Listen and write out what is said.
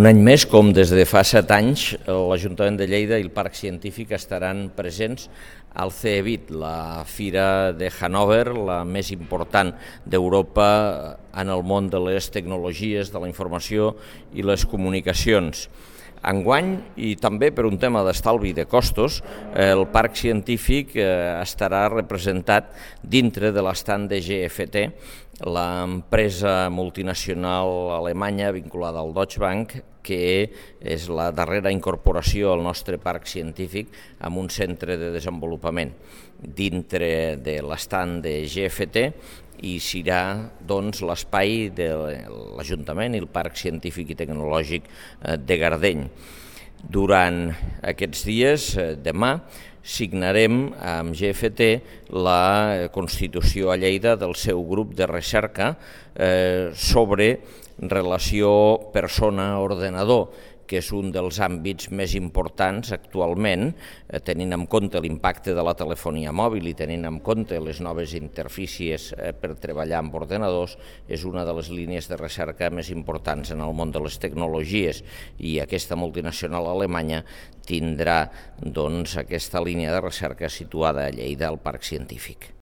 Un any més, com des de fa 7 anys, l'Ajuntament de Lleida i el Parc Científic estaran presents al CeBIT, la fira de Hannover, la més important d'Europa en el món de les tecnologies, de la informació i les comunicacions. Enguany, i també per un tema d'estalvi de costos, el Parc Científic estarà representat dintre de l'estand de GFT, l'empresa multinacional alemanya vinculada al Deutsche Bank, que és la darrera incorporació al nostre parc científic amb un centre de desenvolupament. Dintre de l'estand de GFT i serà l'espai de l'Ajuntament i el Parc Científic i Tecnològic de Gardeny. Durant aquests dies, demà, signarem amb GFT la constitució a Lleida del seu grup de recerca sobre relació persona-ordenador, que és un dels àmbits més importants actualment, tenint en compte l'impacte de la telefonia mòbil i tenint en compte les noves interfícies per treballar amb ordenadors, és una de les línies de recerca més importants en el món de les tecnologies, i aquesta multinacional alemanya tindrà aquesta línia de recerca situada a Lleida, al Parc Científic.